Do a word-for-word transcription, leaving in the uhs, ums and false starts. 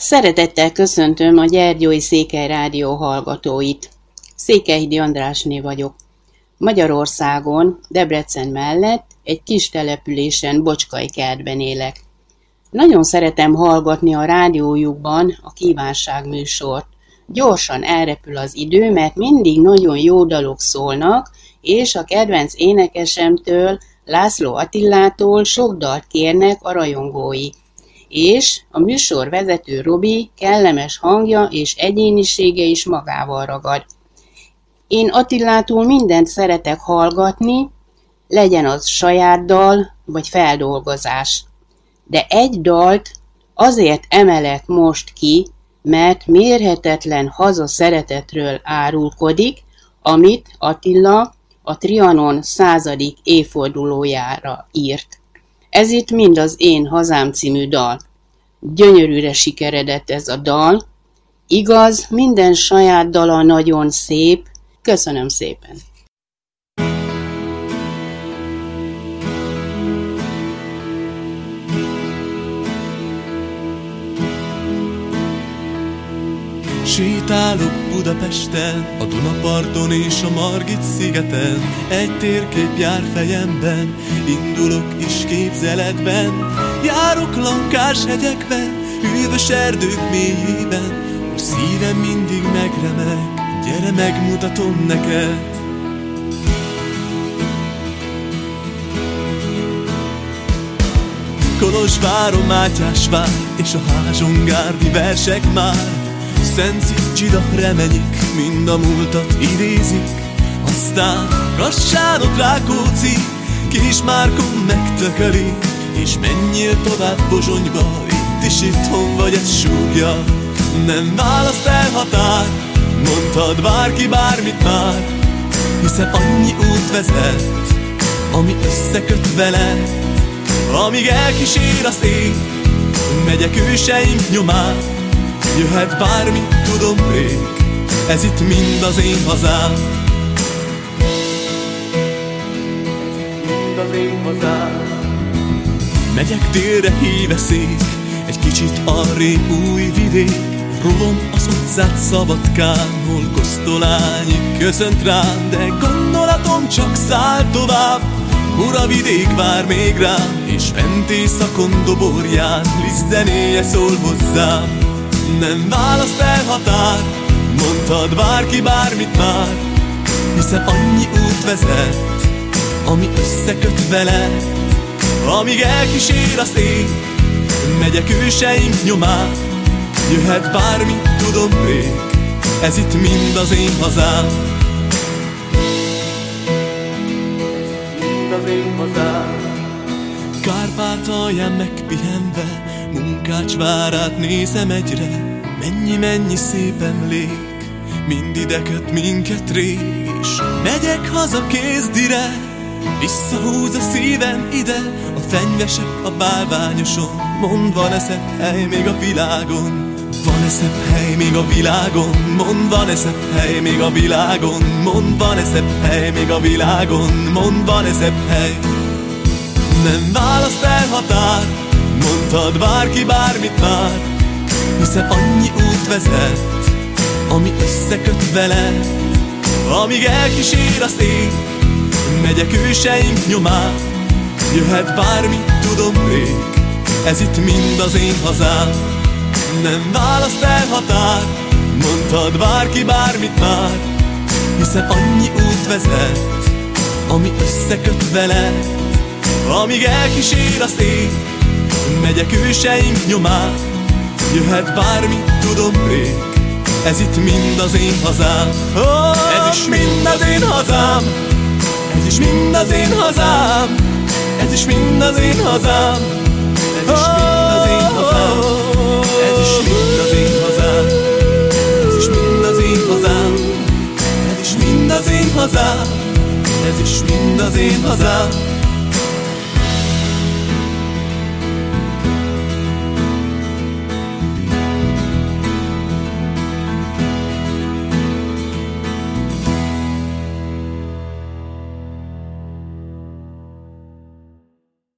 Szeretettel köszöntöm a Gyergyói Székely Rádió hallgatóit. Székelyhidi Andrásné vagyok. Magyarországon, Debrecen mellett egy kis településen, Bocskai kertben élek. Nagyon szeretem hallgatni a rádiójukban a kívánságműsort. Gyorsan elrepül az idő, mert mindig nagyon jó dalok szólnak, és a kedvenc énekesemtől, László Attilától sok dalt kérnek a rajongói. És a műsor vezető Robi kellemes hangja és egyénisége is magával ragad. Én Attilától mindent szeretek hallgatni, legyen az saját dal vagy feldolgozás. De egy dalt azért emelek most ki, mert mérhetetlen hazaszeretetről árulkodik, amit Attila a Trianon századik évfordulójára írt. Ez itt mind az Én hazám című dal. Gyönyörűre sikeredett ez a dal. Igaz, minden saját dala nagyon szép. Köszönöm szépen! Sétálok Budapesten, a Dunaparton és a Margit-szigeten. Egy térkép jár fejemben, indulok is képzeletben. Járok Lankás hegyekben, hűvös erdők mélyében. A szívem mindig megremeg, gyere megmutatom neked. Kolozsváron Mátyásvár és a Házsongárdi versek már. Szent Szikcsida, Remenyik mind a múltat idézik. Aztán Kassánok, Rákóczi, Kismárkon megtököli. És menjél tovább Pozsonyba, itt is itthon vagy, ez súgja. Nem választ el határ, mondhat bárki bármit már. Hiszen annyi út vezet, ami összeköt veled. Amíg elkísér a szél, megyek őseink nyomán. Jöhet bármi, tudom rég, ez itt mind az én hazám. Mind az én hazám. Megyek délre híve szék, egy kicsit arrébb új vidék. Rovom az utcát Szabadkán, hol Kosztolányi köszönt rám. De gondolatom csak száll tovább, Muravidék vár még rám. És fent éjszakon Doborján Liszt-zenéje szól hozzám. Nem választ el határ, mondhat bárki bármit már. Hiszen annyi út vezet, ami összeköt veled. Amíg elkísér a szél, megyek őseink nyomán. Jöhet bármi, tudom rég, ez itt mind az én hazám. Mind az én hazám. Kárpátalján megpihenve, Munkácsvárát nézem egyre. Mennyi-mennyi szép emlék, mind ide köt minket rég. És megyek haza kézdire, visszahúz a szívem ide. A fenyvesek a bálványoson, mondd, van-e szebb hely még a világon? Van-e szebb hely még a világon? Mondd, van-e szebb hely még a világon? Mondd, van-e szebb hely még a világon? Mondd, van-e szebb hely? Nem választ el határ, mondhat bárki bármit már. Hiszen annyi út vezet, ami összeköt veled. Amíg elkísér a szél, megyek őseink nyomán. Jöhet bármi, tudom rég, ez itt mind az én hazám. Nem választ el határ, mondhat bárki bármit már. Hiszen annyi út vezet, ami összeköt veled. Amíg elkísér a szél, megyek őseink nyomán. Jöhet bármi, tudom rég, ez itt mind az én hazám. Oh, ez is mind az én hazám. Ez is mind az én hazám. Ez is mind az én hazám. Ez is mind az én hazám. Ez is mind az én hazám. Ez is mind az én hazám. Ez is mind az én hazám. Ez is mind az én hazám.